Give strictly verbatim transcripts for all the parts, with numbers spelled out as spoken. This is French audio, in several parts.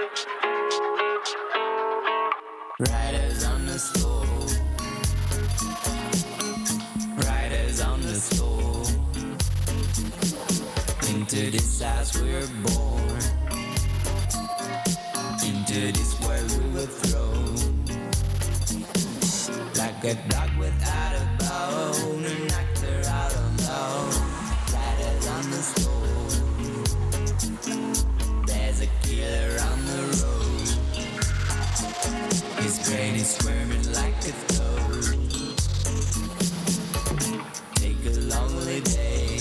Riders on the stove, riders on the stove. Into this house we were born, into this world we were thrown. Like a dog without a bone, an actor out alone. Riders on the stove, there's a killer on the road. His brain is squirming like a toad. Take a lonely day,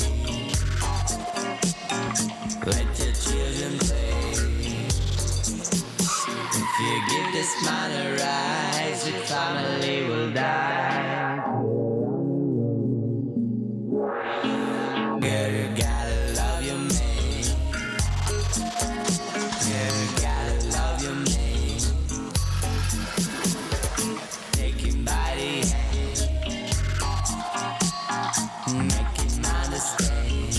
let your children play. If you give this man a rise, your family will die. Girl, you gotta love your man. Girl, you gotta love your man. Take him by the hand, make him understand.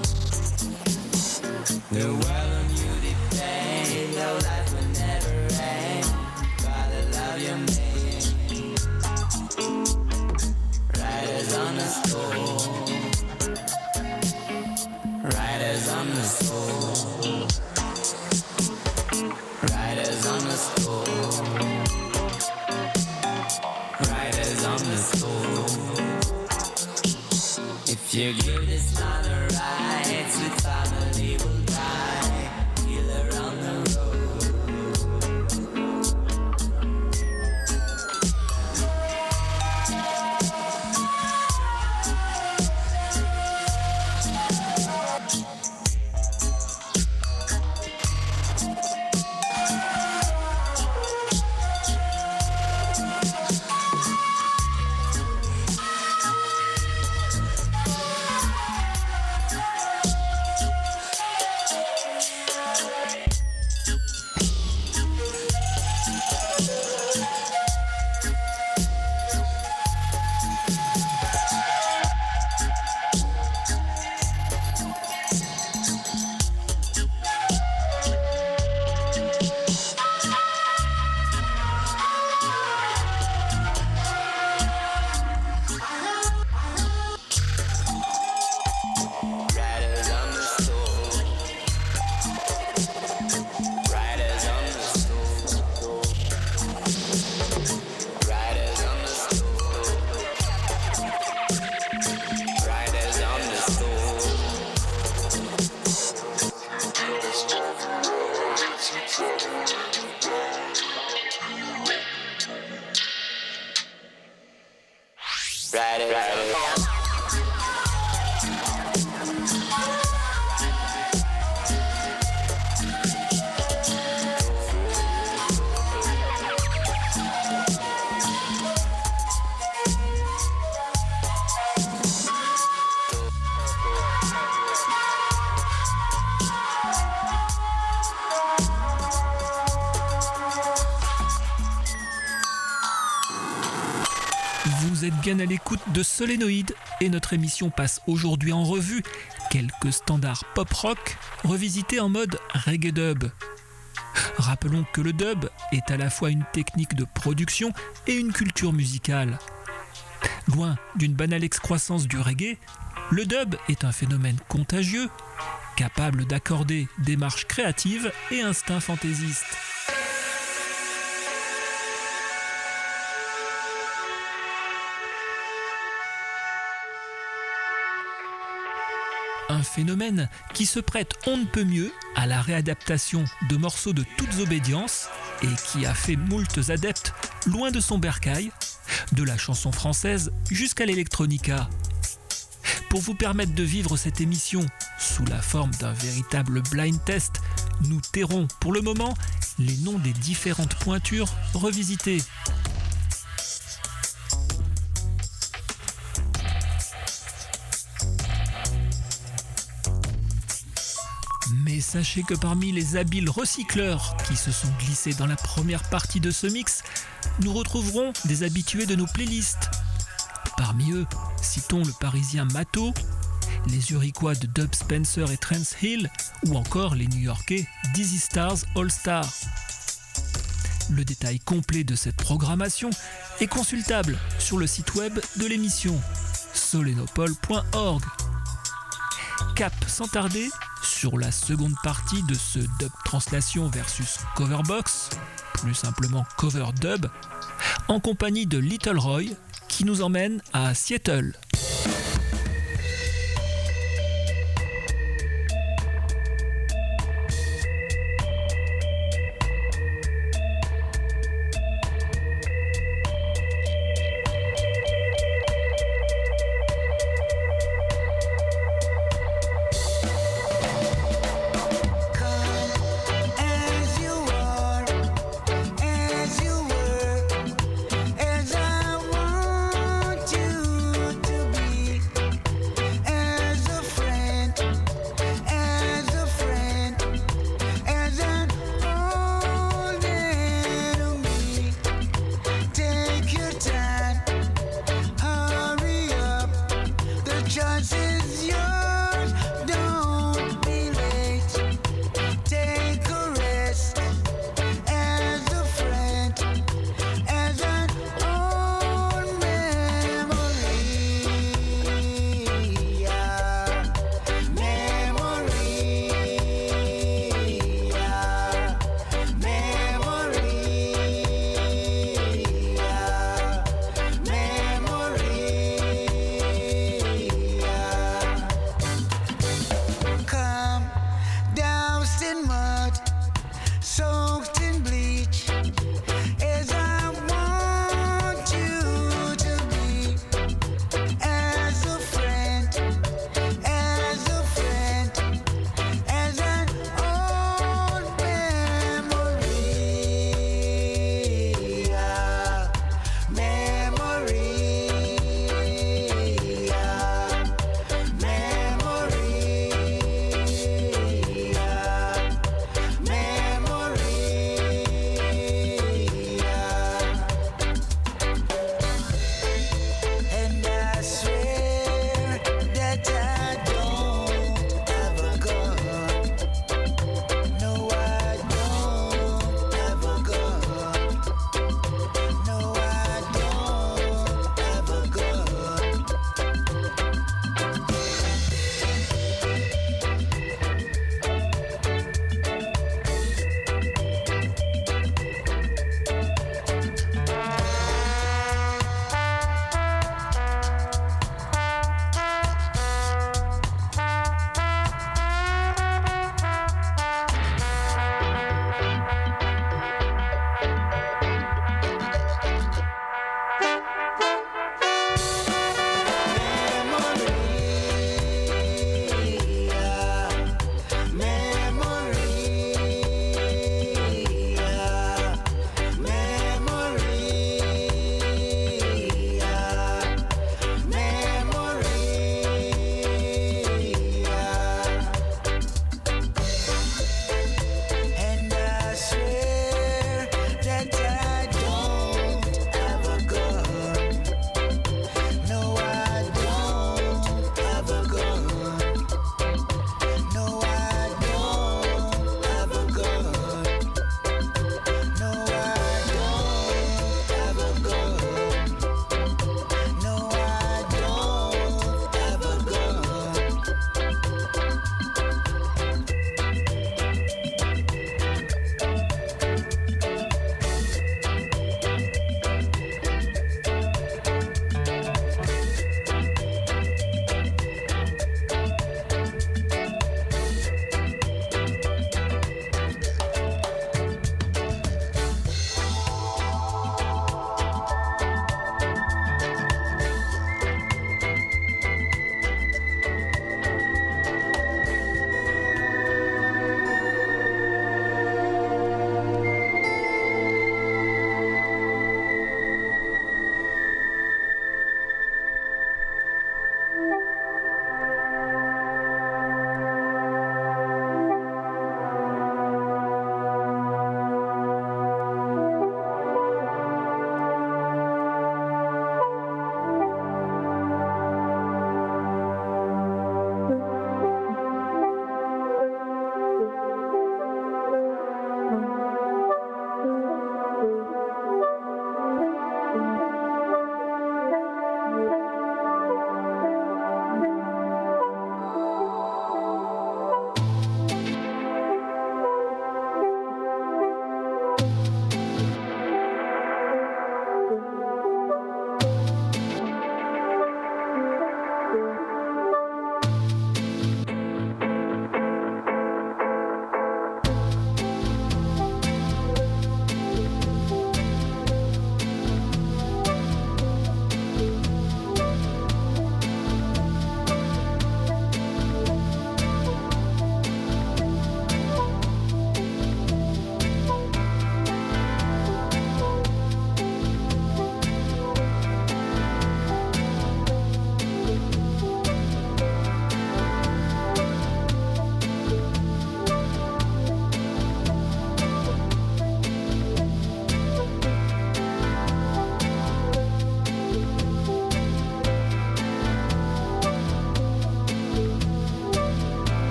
The world on you depends, no life will never end. Gotta love your man. Riders on the stove, riders on the stove, riders on the stove, riders on the stove. If you give this man a ride, sweet family will die. Killer on the road. Vous êtes bien à l'écoute de Solénoïde et notre émission passe aujourd'hui en revue quelques standards pop-rock revisités en mode reggae dub. Rappelons que le dub est à la fois une technique de production et une culture musicale. Loin d'une banale excroissance du reggae, le dub est un phénomène contagieux, capable d'accorder démarche créative et instinct fantaisiste. Un phénomène qui se prête on ne peut mieux à la réadaptation de morceaux de toutes obédiences et qui a fait moultes adeptes loin de son bercail, de la chanson française jusqu'à l'électronica. Pour vous permettre de vivre cette émission sous la forme d'un véritable blind test, nous tairons pour le moment les noms des différentes pointures revisitées. Mais sachez que parmi les habiles recycleurs qui se sont glissés dans la première partie de ce mix, nous retrouverons des habitués de nos playlists. Parmi eux, citons le parisien Mato, les Uriquois de Dub Spencer et Trance Hill, ou encore les New-Yorkais Dizzy Stars All Star. Le détail complet de cette programmation est consultable sur le site web de l'émission solenopole point org. Cap sans tarder sur la seconde partie de ce dub translation versus coverbox, plus simplement cover dub, en compagnie de Little Roy qui nous emmène à Seattle. As you were, as I want you to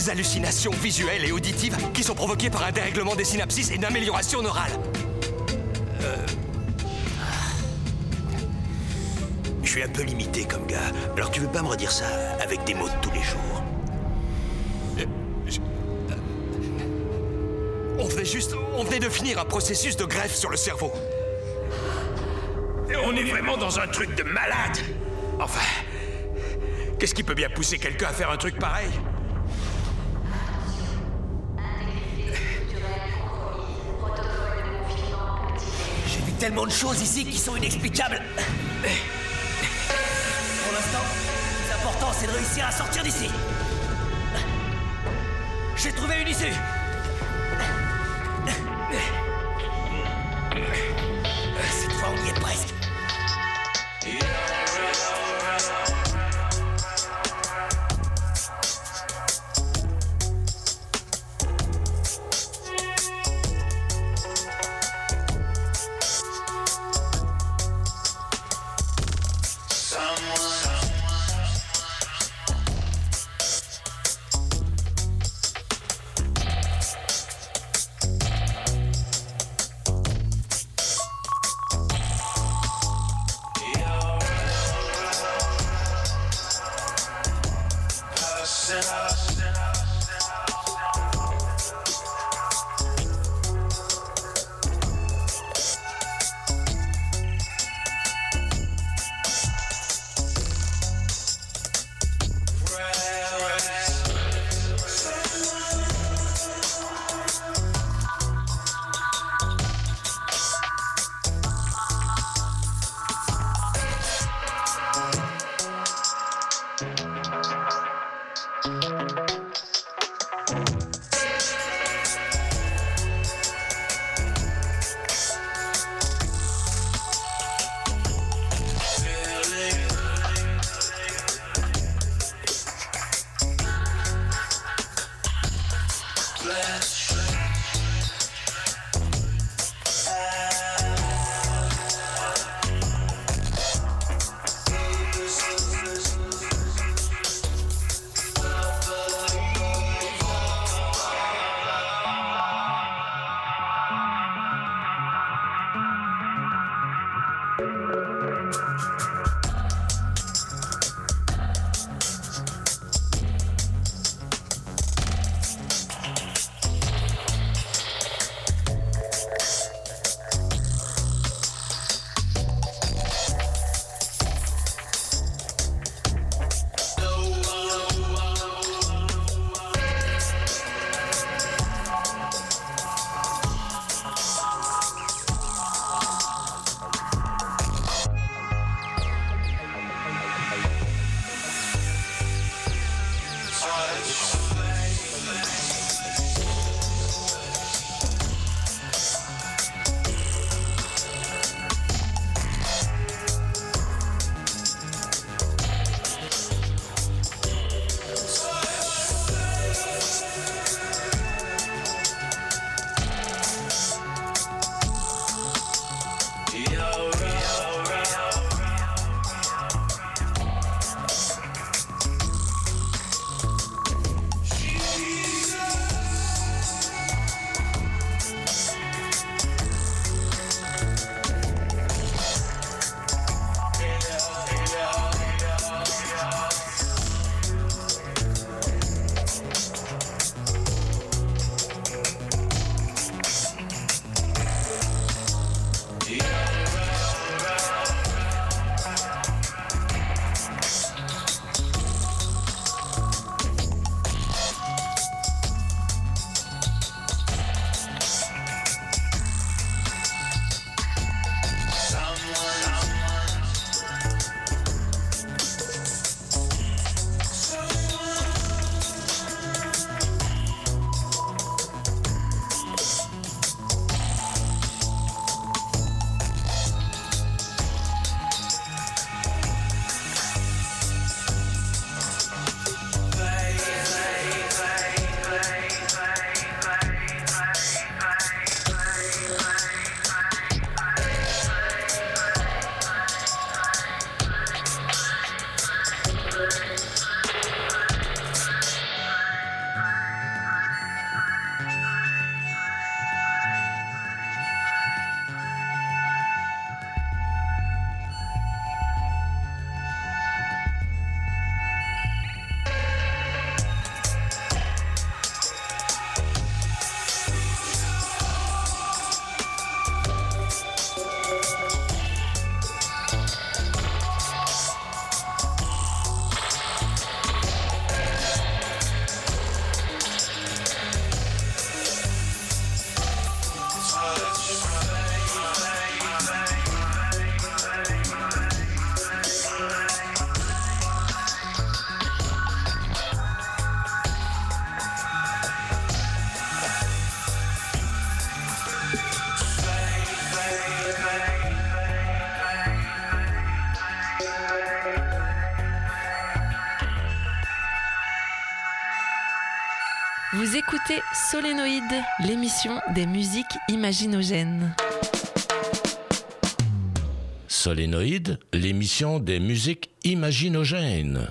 des hallucinations visuelles et auditives qui sont provoquées par un dérèglement des synapses et une amélioration neurale. Euh... Je suis un peu limité comme gars. Alors tu veux pas me redire ça avec des mots de tous les jours? Euh, je- euh, On venait juste... On venait de finir un processus de greffe sur le cerveau. Et on est vraiment dans un truc de malade. Enfin... Qu'est-ce qui peut bien pousser quelqu'un à faire un truc pareil? J'ai vu tellement de choses ici qui sont inexplicables. Pour l'instant, le plus important, c'est de réussir à sortir d'ici. J'ai trouvé une issue. Cette fois, on y est presque. Vous écoutez Solénoïde, l'émission des musiques imaginogènes. Solénoïde, l'émission des musiques imaginogènes.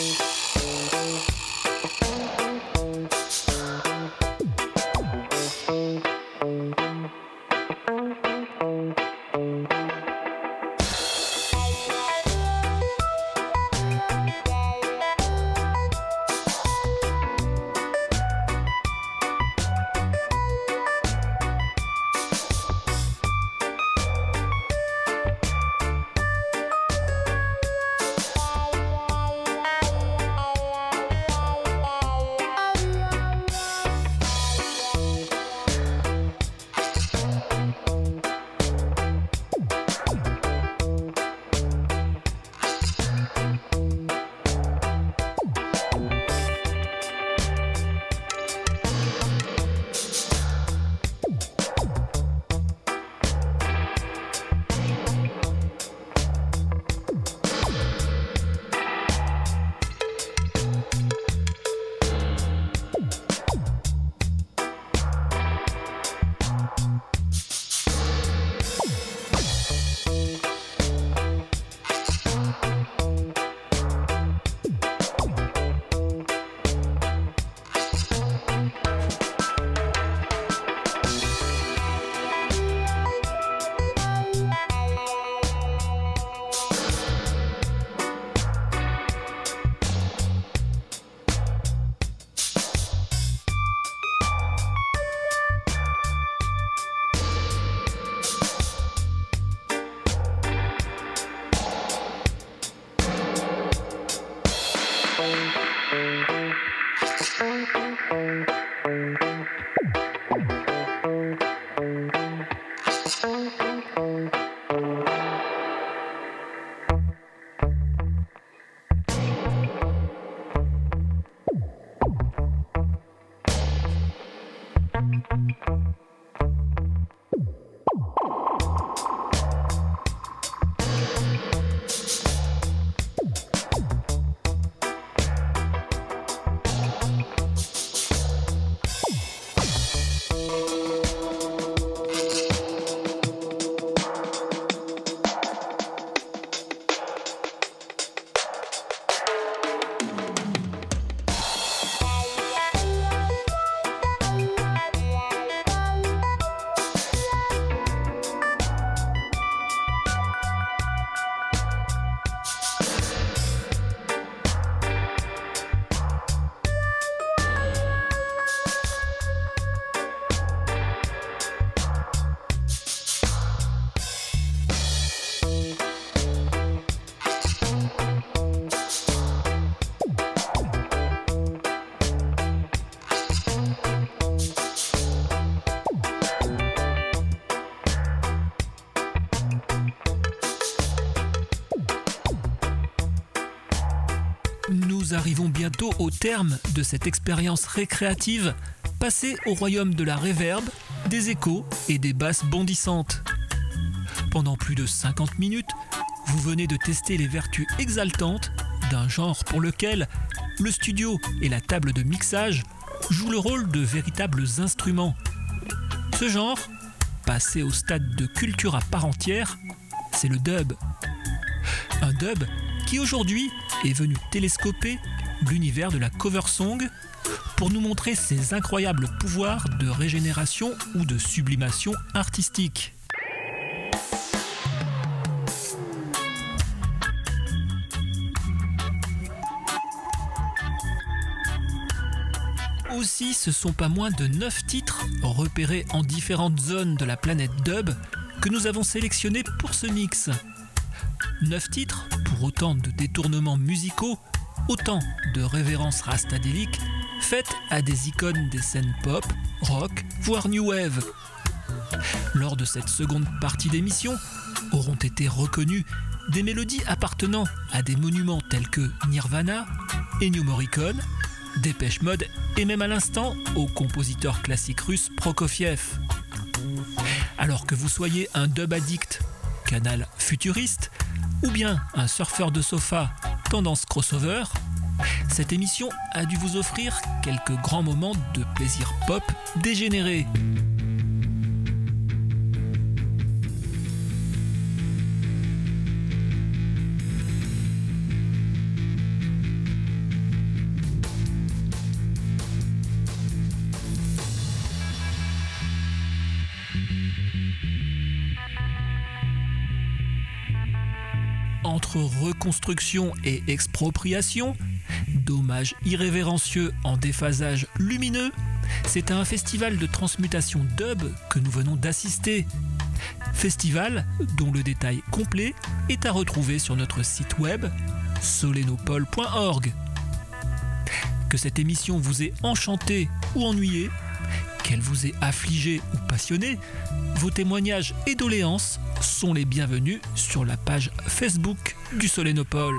Nous arrivons bientôt au terme de cette expérience récréative, passée au royaume de la réverb, des échos et des basses bondissantes. Pendant plus de cinquante minutes, vous venez de tester les vertus exaltantes d'un genre pour lequel le studio et la table de mixage jouent le rôle de véritables instruments. Ce genre, passé au stade de culture à part entière, c'est le dub. Un dub qui aujourd'hui est venu télescoper l'univers de la cover song pour nous montrer ses incroyables pouvoirs de régénération ou de sublimation artistique. Aussi, ce sont pas moins de neuf titres repérés en différentes zones de la planète dub que nous avons sélectionnés pour ce mix. neuf titres pour autant de détournements musicaux, autant de révérences rastadéliques faites à des icônes des scènes pop, rock, voire new wave. Lors de cette seconde partie d'émission, auront été reconnues des mélodies appartenant à des monuments tels que Nirvana, Ennio Morricone, Dépêche Mode et même à l'instant au compositeur classique russe Prokofiev. Alors que vous soyez un dub addict, canal futuriste, ou bien un surfeur de sofa, tendance crossover, Cette émission a dû vous offrir quelques grands moments de plaisir pop dégénéré. Entre reconstruction et expropriation, dommages irrévérencieux en déphasage lumineux, c'est à un festival de transmutation dub que nous venons d'assister. Festival dont le détail complet est à retrouver sur notre site web solenopole point org. Que cette émission vous ait enchanté ou ennuyé, qu'elle vous ait affligé ou passionné, vos témoignages et doléances sont les bienvenus sur la page Facebook du Solenopole.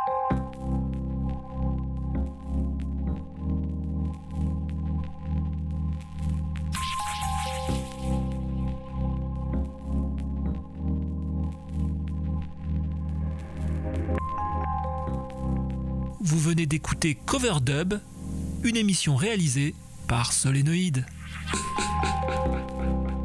Vous venez d'écouter Cover Dub, une émission réalisée par Solénoïde.